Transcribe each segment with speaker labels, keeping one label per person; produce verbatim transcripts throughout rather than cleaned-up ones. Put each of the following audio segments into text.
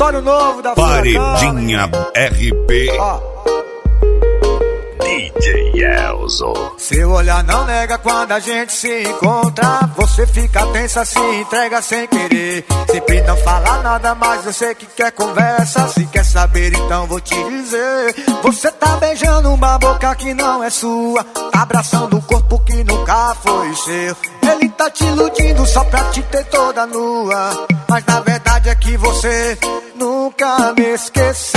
Speaker 1: repertório novo da
Speaker 2: Paredinha R P.
Speaker 1: Ó.
Speaker 2: D J Elzo.
Speaker 1: Seu olhar não nega quando a gente se encontra. Você fica tensa, se entrega sem querer. Sempre não fala nada, mas eu sei que quer conversa. Se quer saber, então vou te dizer. Você tá beijando uma boca que não é sua, tá abraçando um corpo que nunca foi seu. Ele tá te iludindo só pra te ter toda nua, mas na verdade é que você nunca me esqueceu.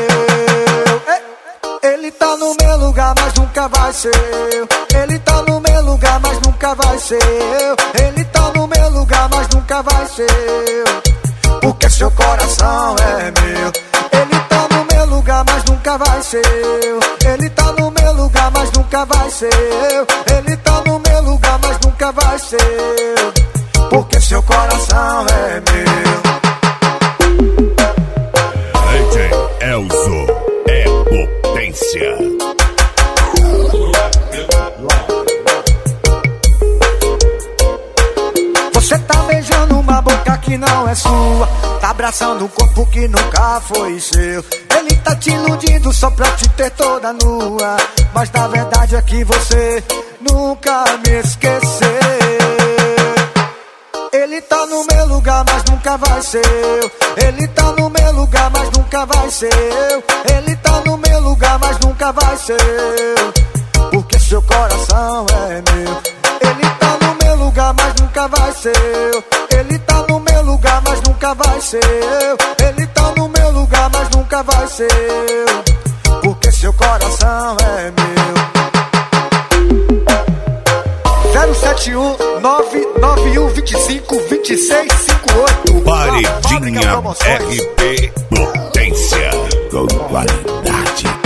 Speaker 1: Ele tá no meu lugar, mas nunca vai ser eu. Ele tá no meu lugar, mas nunca vai ser eu. Ele tá no meu lugar, mas nunca vai ser eu, porque seu coração é meu. Ele tá no meu lugar, mas nunca vai ser eu. Ele tá no meu lugar, mas nunca vai ser eu. Ele tá no meu lugar, mas nunca vai ser eu, porque seu coração é meu.
Speaker 2: D J Elzo é potência.
Speaker 1: Você tá beijando uma boca que não é sua, tá abraçando um corpo que nunca foi seu. Ele tá te iludindo só pra te ter toda nua, mas na verdade é que você nunca me esqueceu. Ele tá no meu lugar, mas nunca vai ser eu. Ele tá no meu lugar, mas nunca vai ser eu. Ele tá no meu lugar, mas nunca vai ser eu, porque seu coração é meu. Ele tá no meu lugar, mas nunca vai ser eu. Ele tá no meu lugar, mas nunca vai ser eu. Ele tá no meu lugar, mas nunca vai ser eu, porque seu coração é meu. zero sete um nove nove um dois cinco dois seis cinco oito.
Speaker 2: Paredinha R P, potência com qualidade.